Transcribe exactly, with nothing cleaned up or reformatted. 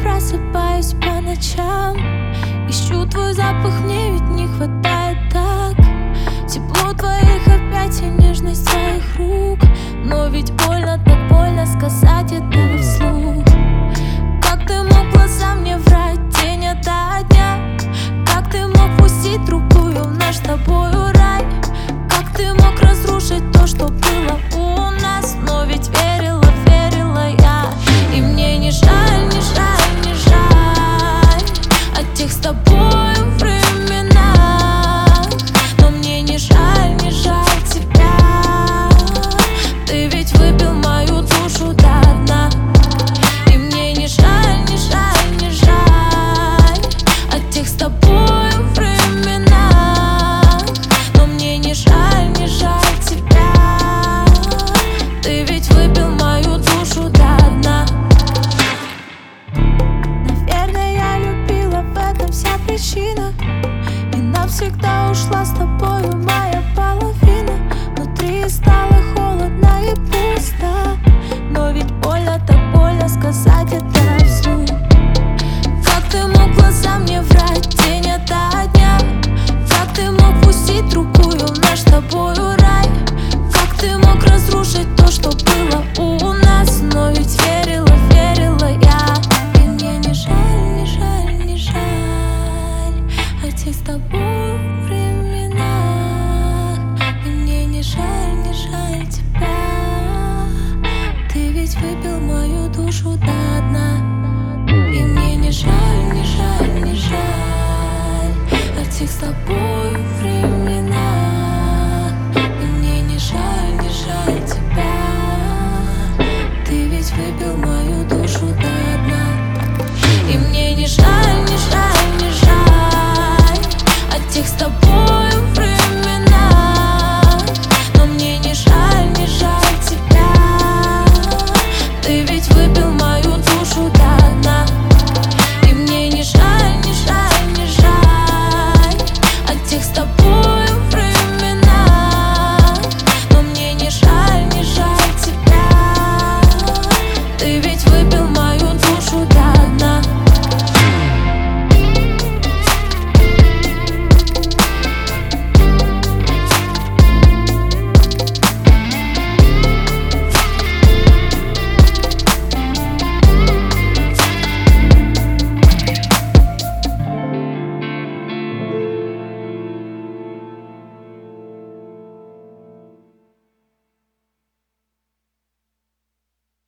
просыпаюсь по ночам, ищу твой запах, мне ведь не хватает так. Тепло твоих объятий, нежность твоих рук. Но ведь больно, так больно сказать это вслух. Как ты мог глазам мне врать день ото дня? Как ты мог пустить другую в наш с тобою рай? Как ты мог разрушить то, что было у нас? Но ведь верила, верила я. И мне не жаль, не жаль, не жаль от тех с тобою временах. Но мне не жаль, не жаль тебя. Ты ведь выпил мою душу до дна. И мне не жаль, не жаль, не жаль от тех с тобою временах. Но мне не жаль, не жаль тебя. Ты ведь выпил мою душу до дна. Наверное, я любила, в этом вся причина. И навсегда ушла с тобою моя половина. Внутри стало холодно и пусто. Но ведь больно, так больно сказать это вслух. Как ты мог глазам мне врать день ото дня? Как ты мог пустить другую в наш с тобою рай? Как ты мог разрушить то, что было у нас? Но ведь верила, верила я. И мне не жаль, не жаль, не жаль от тех с тобой временах. И мне не жаль, не жаль тебя. Ты ведь выпил мою душу до дна. И мне не жаль, не жаль, не жаль от тех с тобой временах. И мне не жаль, не жаль тебя.